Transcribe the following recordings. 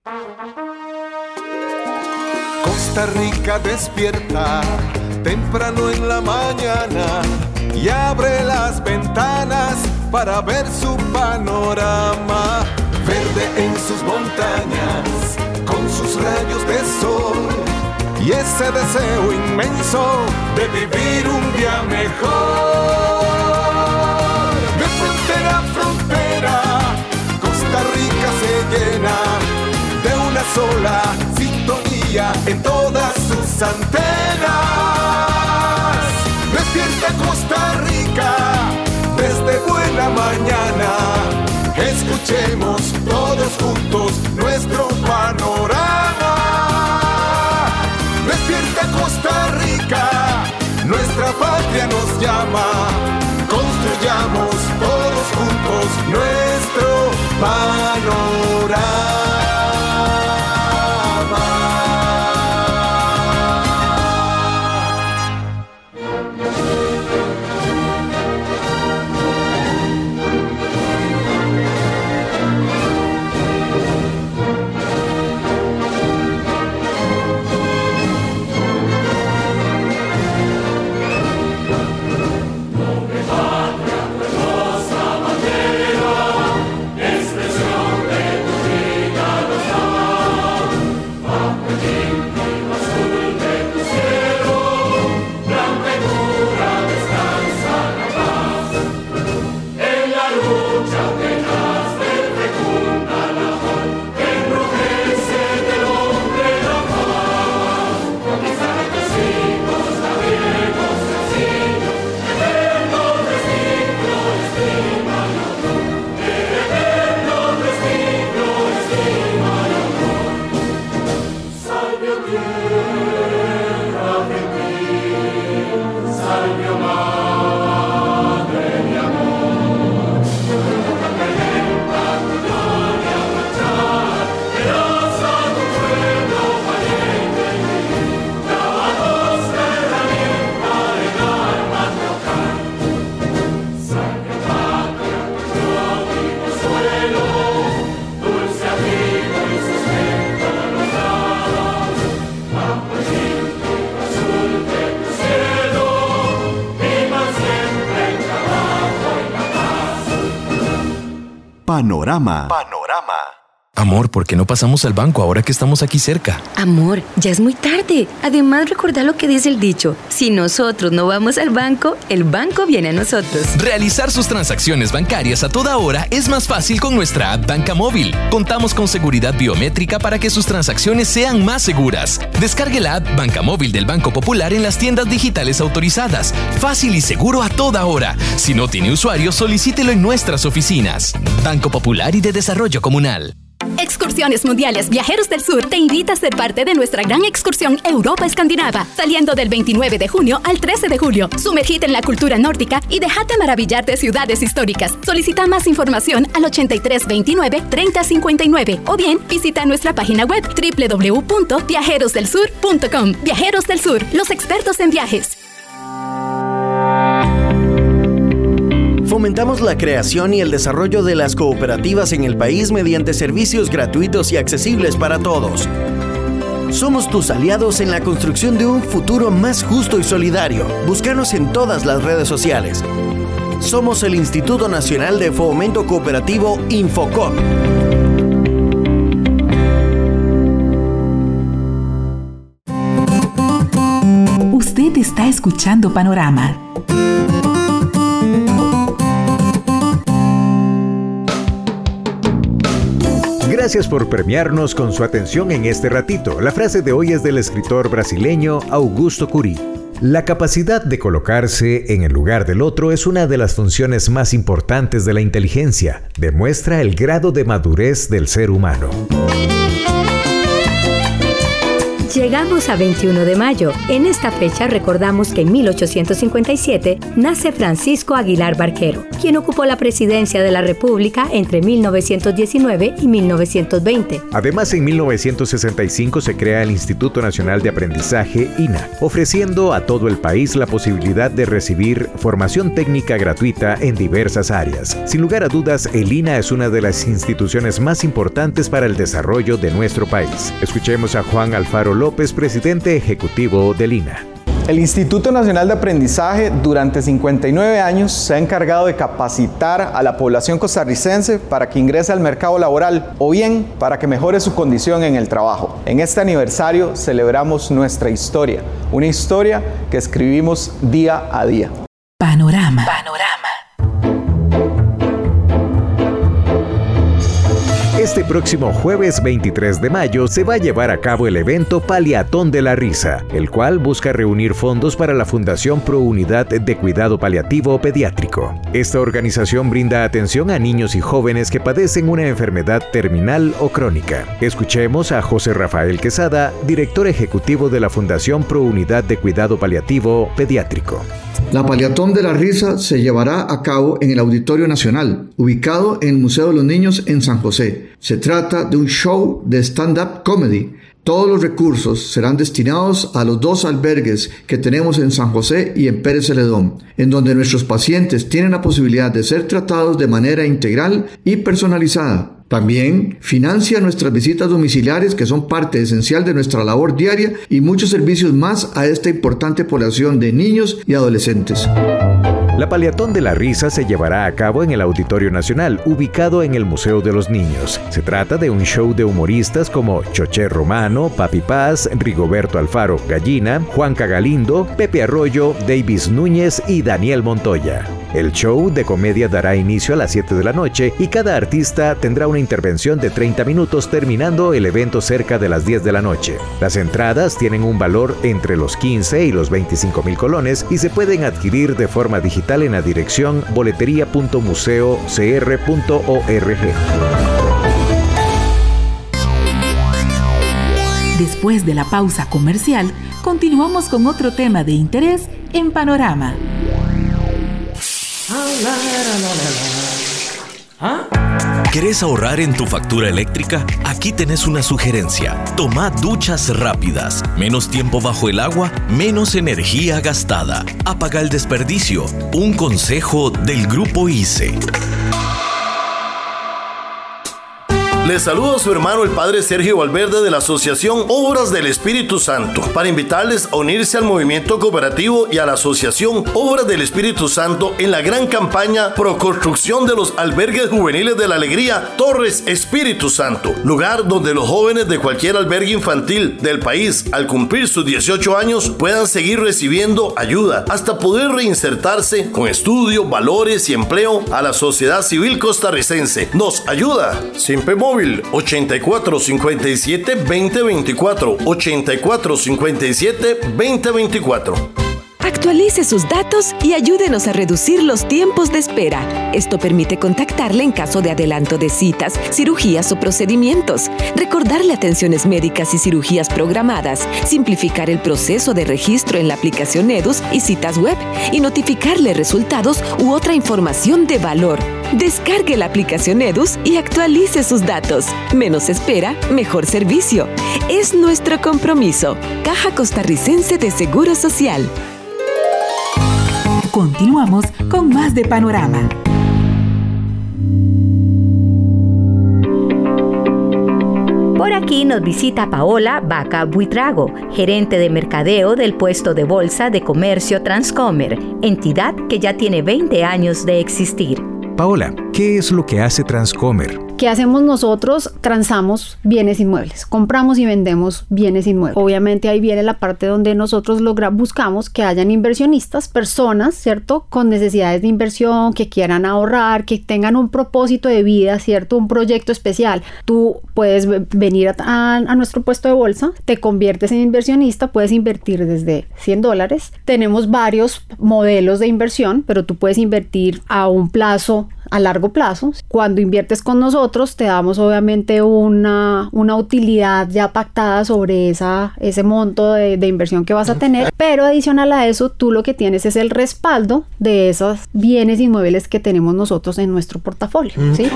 Costa Rica despierta temprano en la mañana y abre las ventanas para ver su panorama. Verde en sus montañas, con sus rayos de sol y ese deseo inmenso de vivir un día mejor. De frontera a frontera, Costa Rica se llena de una sola sintonía en todas sus antenas. Despierta Costa Rica desde buena mañana. Escuchemos todos juntos nuestro panorama. Despierta Costa Rica, nuestra patria nos llama. Construyamos todos juntos nuestro panorama. Panorama. Amor, ¿por qué no pasamos al banco ahora que estamos aquí cerca? Amor, ya es muy tarde. Además, recordá lo que dice el dicho. Si nosotros no vamos al banco, el banco viene a nosotros. Realizar sus transacciones bancarias a toda hora es más fácil con nuestra app Banca Móvil. Contamos con seguridad biométrica para que sus transacciones sean más seguras. Descargue la app Banca Móvil del Banco Popular en las tiendas digitales autorizadas. Fácil y seguro a toda hora. Si no tiene usuario, solicítelo en nuestras oficinas. Banco Popular y de Desarrollo Comunal. Excursiones Mundiales Viajeros del Sur te invita a ser parte de nuestra gran excursión Europa Escandinava, saliendo del 29 de junio al 13 de julio. Sumergite en la cultura nórdica y déjate maravillar de ciudades históricas. Solicita más información al 8329-3059 o bien visita nuestra página web www.viajerosdelsur.com. Viajeros del Sur, los expertos en viajes. Fomentamos la creación y el desarrollo de las cooperativas en el país mediante servicios gratuitos y accesibles para todos. Somos tus aliados en la construcción de un futuro más justo y solidario. Búscanos en todas las redes sociales. Somos el Instituto Nacional de Fomento Cooperativo Infocop. Usted está escuchando Panorama. Gracias por premiarnos con su atención en este ratito. La frase de hoy es del escritor brasileño Augusto Cury. La capacidad de colocarse en el lugar del otro es una de las funciones más importantes de la inteligencia. Demuestra el grado de madurez del ser humano. Llegamos a 21 de mayo. En esta fecha recordamos que en 1857 nace Francisco Aguilar Barquero, quien ocupó la presidencia de la República entre 1919 y 1920. Además, en 1965 se crea el Instituto Nacional de Aprendizaje, INA, ofreciendo a todo el país la posibilidad de recibir formación técnica gratuita en diversas áreas. Sin lugar a dudas, el INA es una de las instituciones más importantes para el desarrollo de nuestro país. Escuchemos a Juan Alfaro López, presidente ejecutivo del INA. El Instituto Nacional de Aprendizaje durante 59 años se ha encargado de capacitar a la población costarricense para que ingrese al mercado laboral o bien para que mejore su condición en el trabajo. En este aniversario celebramos nuestra historia, una historia que escribimos día a día. Panorama. Este próximo jueves 23 de mayo se va a llevar a cabo el evento Paliatón de la Risa, el cual busca reunir fondos para la Fundación Pro Unidad de Cuidado Paliativo Pediátrico. Esta organización brinda atención a niños y jóvenes que padecen una enfermedad terminal o crónica. Escuchemos a José Rafael Quesada, director ejecutivo de la Fundación Pro Unidad de Cuidado Paliativo Pediátrico. La Paliatón de la Risa se llevará a cabo en el Auditorio Nacional, ubicado en el Museo de los Niños en San José. Se trata de un show de stand-up comedy. Todos los recursos serán destinados a los 2 albergues que tenemos en San José y en Pérez Celedón, en donde nuestros pacientes tienen la posibilidad de ser tratados de manera integral y personalizada. También financia nuestras visitas domiciliares, que son parte esencial de nuestra labor diaria, y muchos servicios más a esta importante población de niños y adolescentes. La Paliatón de la Risa se llevará a cabo en el Auditorio Nacional, ubicado en el Museo de los Niños. Se trata de un show de humoristas como Choché Romano, Papi Paz, Rigoberto Alfaro Gallina, Juanca Galindo, Pepe Arroyo, Davis Núñez y Daniel Montoya. El show de comedia dará inicio a las 7 de la noche y cada artista tendrá una intervención de 30 minutos, terminando el evento cerca de las 10 de la noche. Las entradas tienen un valor entre los 15 y los 25,000 colones y se pueden adquirir de forma digital en la dirección boleteria.museocr.org. Después de la pausa comercial, continuamos con otro tema de interés en Panorama. ¿Querés ahorrar en tu factura eléctrica? Aquí tenés una sugerencia. Toma duchas rápidas. Menos tiempo bajo el agua, menos energía gastada. Apaga el desperdicio. Un consejo del Grupo ICE. Les saludo a su hermano el Padre Sergio Valverde de la Asociación Obras del Espíritu Santo para invitarles a unirse al movimiento cooperativo y a la Asociación Obras del Espíritu Santo en la gran campaña Pro Construcción de los Albergues Juveniles de la Alegría Torres Espíritu Santo, lugar donde los jóvenes de cualquier albergue infantil del país, al cumplir sus 18 años, puedan seguir recibiendo ayuda hasta poder reinsertarse con estudio, valores y empleo a la sociedad civil costarricense. Nos ayuda Simpe Móvil 8457-2024 8457-2024. Actualice sus datos y ayúdenos a reducir los tiempos de espera. Esto permite contactarle en caso de adelanto de citas, cirugías o procedimientos, recordarle atenciones médicas y cirugías programadas, simplificar el proceso de registro en la aplicación EDUS y citas web y notificarle resultados u otra información de valor. Descargue la aplicación EDUS y actualice sus datos. Menos espera, mejor servicio. Es nuestro compromiso. Caja Costarricense de Seguro Social. Continuamos con más de Panorama. Por aquí nos visita Paola Vaca Buitrago, gerente de mercadeo del puesto de bolsa de comercio Transcomer, entidad que ya tiene 20 años de existir. Paola, ¿qué es lo que hace Transcomer? ¿Qué hacemos nosotros? Transamos bienes inmuebles, compramos y vendemos bienes inmuebles. Obviamente ahí viene la parte donde nosotros buscamos que hayan inversionistas, personas, ¿cierto? Con necesidades de inversión, que quieran ahorrar, que tengan un propósito de vida, ¿cierto? Un proyecto especial. Tú puedes venir a nuestro puesto de bolsa, te conviertes en inversionista, puedes invertir desde $100. Tenemos varios modelos de inversión, pero tú puedes invertir a un plazo a largo plazo. Cuando inviertes con nosotros te damos obviamente una utilidad ya pactada sobre ese monto de inversión que vas a tener, pero adicional a eso tú lo que tienes es el respaldo de esos bienes inmuebles que tenemos nosotros en nuestro portafolio, ¿sí?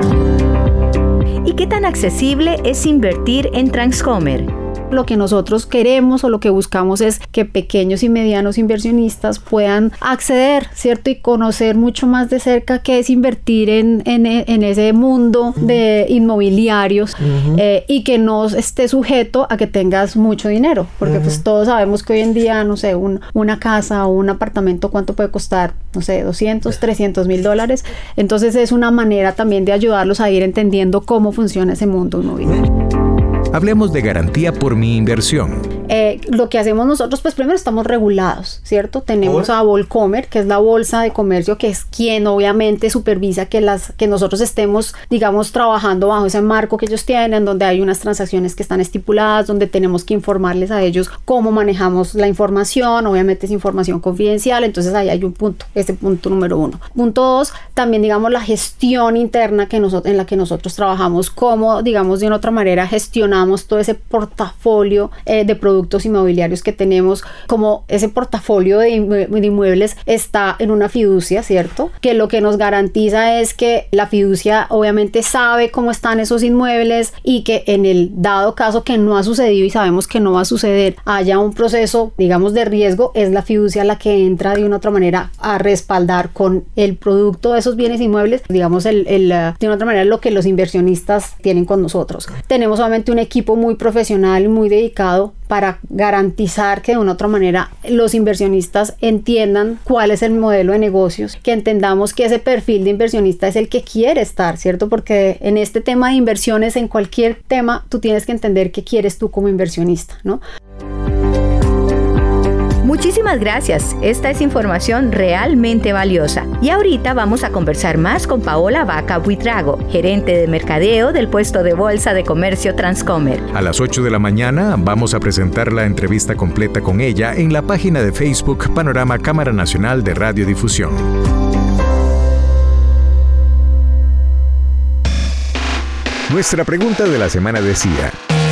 ¿Y qué tan accesible es invertir en Transcomer? Lo que nosotros queremos o lo que buscamos es que pequeños y medianos inversionistas puedan acceder, ¿cierto? Y conocer mucho más de cerca qué es invertir en ese mundo de inmobiliarios, y que no esté sujeto a que tengas mucho dinero, porque pues todos sabemos que hoy en día, no sé, una casa o un apartamento, ¿cuánto puede costar? No sé, 200, 300 mil dólares. Entonces es una manera también de ayudarlos a ir entendiendo cómo funciona ese mundo inmobiliario. Hablemos de garantía por mi inversión. Lo que hacemos nosotros, pues primero estamos regulados, ¿cierto? Tenemos a Bolcomer, que es la bolsa de comercio, que es quien obviamente supervisa que nosotros estemos, digamos, trabajando bajo ese marco que ellos tienen, donde hay unas transacciones que están estipuladas, donde tenemos que informarles a ellos cómo manejamos la información. Obviamente es información confidencial, entonces ahí hay un punto, ese punto número 1. Punto 2, también digamos la gestión interna en la que nosotros trabajamos, cómo, digamos, de una otra manera gestionamos todo ese portafolio de productos inmobiliarios que tenemos. Como ese portafolio de inmuebles está en una fiducia, ¿cierto? Que lo que nos garantiza es que la fiducia obviamente sabe cómo están esos inmuebles, y que en el dado caso que no ha sucedido y sabemos que no va a suceder, haya un proceso, digamos, de riesgo, es la fiducia la que entra de una otra manera a respaldar con el producto de esos bienes inmuebles, digamos, de una otra manera lo que los inversionistas tienen con nosotros. Tenemos obviamente un equipo muy profesional y muy dedicado para garantizar que de una u otra manera los inversionistas entiendan cuál es el modelo de negocios, que entendamos que ese perfil de inversionista es el que quiere estar, ¿cierto? Porque en este tema de inversiones, en cualquier tema, tú tienes que entender qué quieres tú como inversionista, ¿no? Muchísimas gracias, esta es información realmente valiosa. Y ahorita vamos a conversar más con Paola Vaca Buitrago, gerente de mercadeo del puesto de bolsa de comercio Transcomer. A las 8 de la mañana vamos a presentar la entrevista completa con ella en la página de Facebook Panorama Cámara Nacional de Radiodifusión. Nuestra pregunta de la semana decía: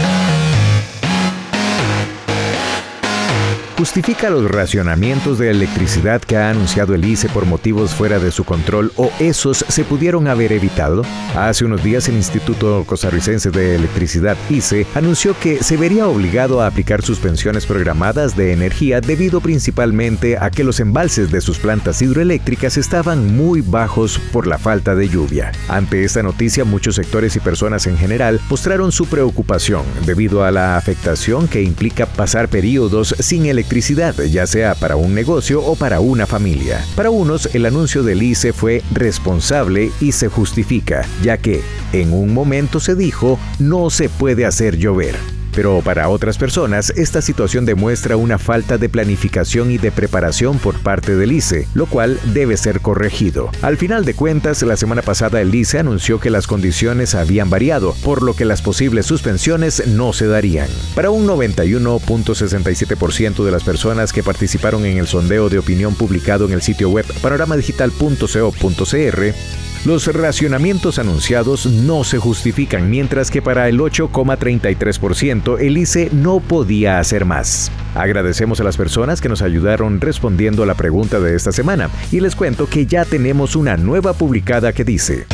¿justifica los racionamientos de electricidad que ha anunciado el ICE por motivos fuera de su control, o esos se pudieron haber evitado? Hace unos días el Instituto Costarricense de Electricidad, ICE, anunció que se vería obligado a aplicar suspensiones programadas de energía debido principalmente a que los embalses de sus plantas hidroeléctricas estaban muy bajos por la falta de lluvia. Ante esta noticia, muchos sectores y personas en general mostraron su preocupación debido a la afectación que implica pasar periodos sin electricidad, ya sea para un negocio o para una familia. Para unos, el anuncio del ICE fue responsable y se justifica, ya que en un momento se dijo no se puede hacer llover. Pero para otras personas, esta situación demuestra una falta de planificación y de preparación por parte del ICE, lo cual debe ser corregido. Al final de cuentas, la semana pasada el ICE anunció que las condiciones habían variado, por lo que las posibles suspensiones no se darían. Para un 91.67% de las personas que participaron en el sondeo de opinión publicado en el sitio web panoramadigital.co.cr, los racionamientos anunciados no se justifican, mientras que para el 8.33% el ICE no podía hacer más. Agradecemos a las personas que nos ayudaron respondiendo a la pregunta de esta semana, y les cuento que ya tenemos una nueva publicada que dice: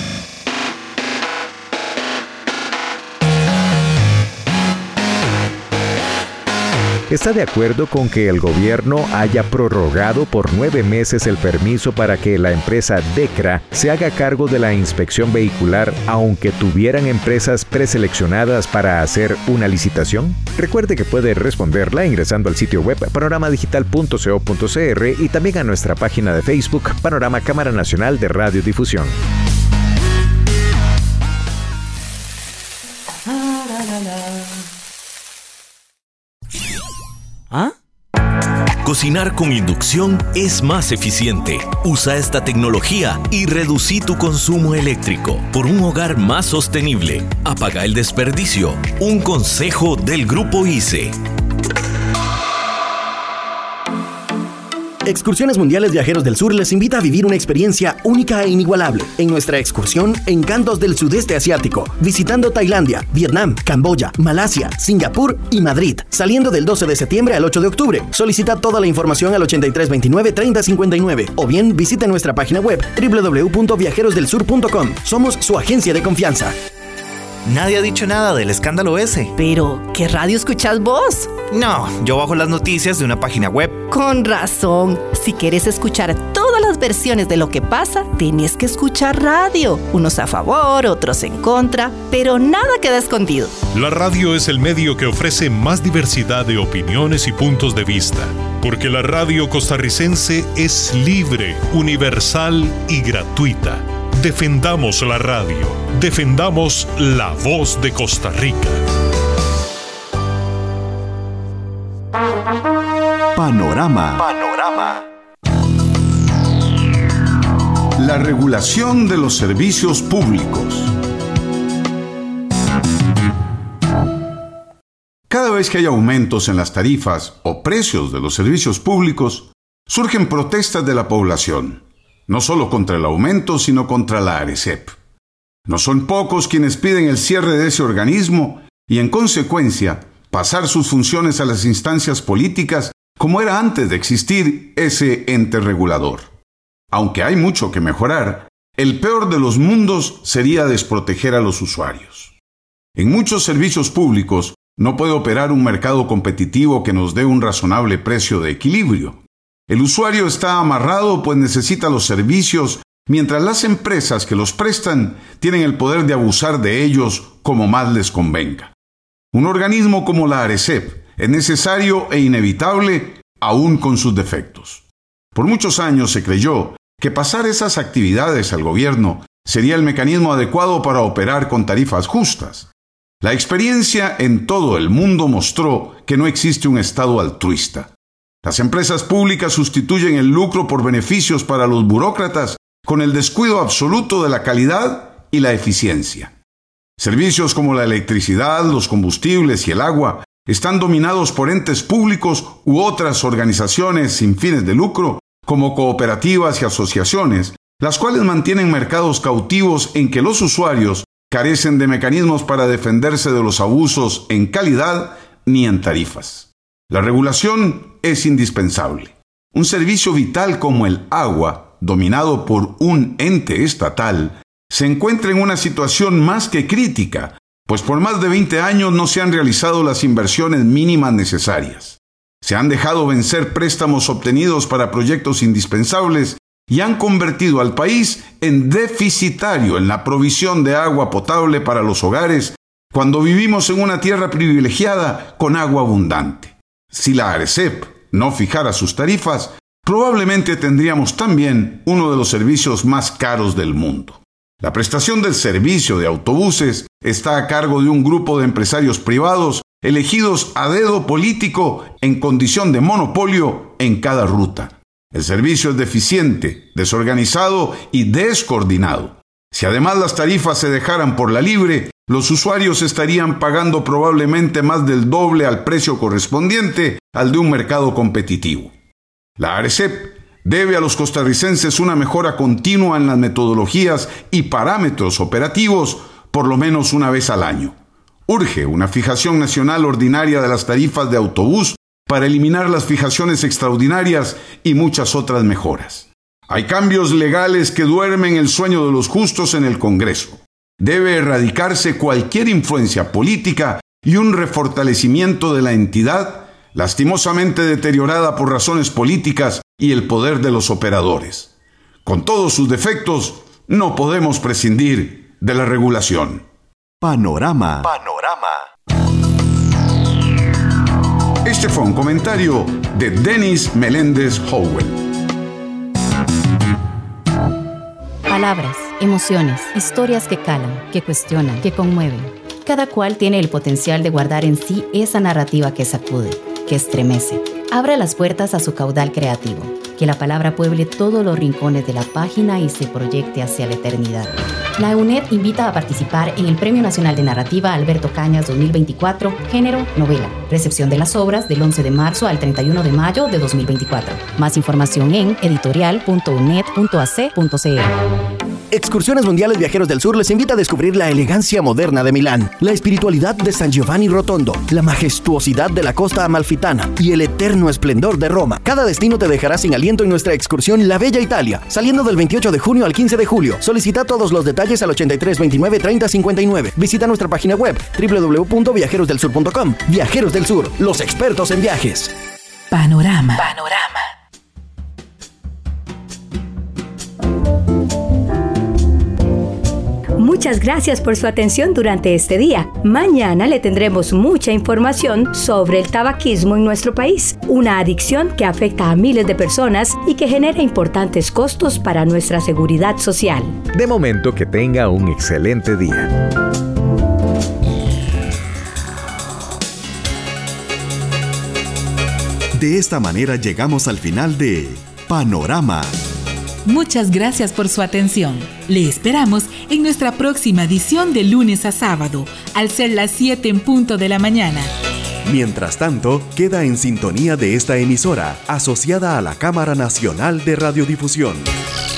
¿está de acuerdo con que el gobierno haya prorrogado por 9 meses el permiso para que la empresa DECRA se haga cargo de la inspección vehicular, aunque tuvieran empresas preseleccionadas para hacer una licitación? Recuerde que puede responderla ingresando al sitio web panoramadigital.co.cr y también a nuestra página de Facebook Panorama Cámara Nacional de Radiodifusión. ¿Ah? Cocinar con inducción es más eficiente. Usa esta tecnología y reducí tu consumo eléctrico por un hogar más sostenible. Apaga el desperdicio. Un consejo del Grupo ICE. Excursiones Mundiales Viajeros del Sur les invita a vivir una experiencia única e inigualable en nuestra excursión Encantos del Sudeste Asiático, visitando Tailandia, Vietnam, Camboya, Malasia, Singapur y Madrid, saliendo del 12 de septiembre al 8 de octubre. Solicita toda la información al 8329-3059 o bien visite nuestra página web www.viajerosdelsur.com. Somos su agencia de confianza. Nadie ha dicho nada del escándalo ese. Pero, ¿qué radio escuchás vos? No, yo bajo las noticias de una página web. Con razón. Si quieres escuchar todas las versiones de lo que pasa, tenés que escuchar radio. Unos a favor, otros en contra, pero nada queda escondido. La radio es el medio que ofrece más diversidad de opiniones y puntos de vista. Porque la radio costarricense es libre, universal y gratuita. Defendamos la radio. Defendamos la voz de Costa Rica. Panorama. La regulación de los servicios públicos. Cada vez que hay aumentos en las tarifas o precios de los servicios públicos, surgen protestas de la población. No solo contra el aumento, sino contra la ARECEP. No son pocos quienes piden el cierre de ese organismo y, en consecuencia, pasar sus funciones a las instancias políticas como era antes de existir ese ente regulador. Aunque hay mucho que mejorar, el peor de los mundos sería desproteger a los usuarios. En muchos servicios públicos no puede operar un mercado competitivo que nos dé un razonable precio de equilibrio. El usuario está amarrado pues necesita los servicios, mientras las empresas que los prestan tienen el poder de abusar de ellos como más les convenga. Un organismo como la ARECEP es necesario e inevitable, aún con sus defectos. Por muchos años se creyó que pasar esas actividades al gobierno sería el mecanismo adecuado para operar con tarifas justas. La experiencia en todo el mundo mostró que no existe un Estado altruista. Las empresas públicas sustituyen el lucro por beneficios para los burócratas con el descuido absoluto de la calidad y la eficiencia. Servicios como la electricidad, los combustibles y el agua están dominados por entes públicos u otras organizaciones sin fines de lucro, como cooperativas y asociaciones, las cuales mantienen mercados cautivos en que los usuarios carecen de mecanismos para defenderse de los abusos en calidad ni en tarifas. La regulación es indispensable. Un servicio vital como el agua, dominado por un ente estatal, se encuentra en una situación más que crítica, pues por más de 20 años no se han realizado las inversiones mínimas necesarias. Se han dejado vencer préstamos obtenidos para proyectos indispensables y han convertido al país en deficitario en la provisión de agua potable para los hogares, cuando vivimos en una tierra privilegiada con agua abundante. Si la ARECEP no fijara sus tarifas, probablemente tendríamos también uno de los servicios más caros del mundo. La prestación del servicio de autobuses está a cargo de un grupo de empresarios privados elegidos a dedo político en condición de monopolio en cada ruta. El servicio es deficiente, desorganizado y descoordinado. Si además las tarifas se dejaran por la libre, los usuarios estarían pagando probablemente más del doble al precio correspondiente al de un mercado competitivo. La ARECEP debe a los costarricenses una mejora continua en las metodologías y parámetros operativos por lo menos una vez al año. Urge una fijación nacional ordinaria de las tarifas de autobús para eliminar las fijaciones extraordinarias y muchas otras mejoras. Hay cambios legales que duermen el sueño de los justos en el Congreso. Debe erradicarse cualquier influencia política y un refortalecimiento de la entidad, lastimosamente deteriorada por razones políticas y el poder de los operadores. Con todos sus defectos, no podemos prescindir de la regulación. Panorama. Este fue un comentario de Denis Meléndez Howell. Palabras, emociones, historias que calan, que cuestionan, que conmueven. Cada cual tiene el potencial de guardar en sí esa narrativa que sacude, que estremece. Abra las puertas a su caudal creativo. que la palabra pueble todos los rincones de la página y se proyecte hacia la eternidad. La UNED invita a participar en el Premio Nacional de Narrativa Alberto Cañas 2024, género novela. Recepción de las obras del 11 de marzo al 31 de mayo de 2024. Más información en editorial.uned.ac.cr. Excursiones Mundiales Viajeros del Sur les invita a descubrir la elegancia moderna de Milán, la espiritualidad de San Giovanni Rotondo, la majestuosidad de la costa amalfitana y el eterno esplendor de Roma. Cada destino te dejará sin aliento en nuestra excursión La Bella Italia, saliendo del 28 de junio al 15 de julio. Solicita todos los detalles al 83 29 30 59. Visita nuestra página web www.viajerosdelsur.com. Viajeros del Sur, los expertos en viajes. Panorama. Muchas gracias por su atención durante este día. Mañana le tendremos mucha información sobre el tabaquismo en nuestro país, una adicción que afecta a miles de personas y que genera importantes costos para nuestra seguridad social. De momento, que tenga un excelente día. De esta manera llegamos al final de Panorama. Muchas gracias por su atención. Le esperamos en nuestra próxima edición de lunes a sábado, al ser las 7 en punto de la mañana. Mientras tanto, queda en sintonía de esta emisora, asociada a la Cámara Nacional de Radiodifusión.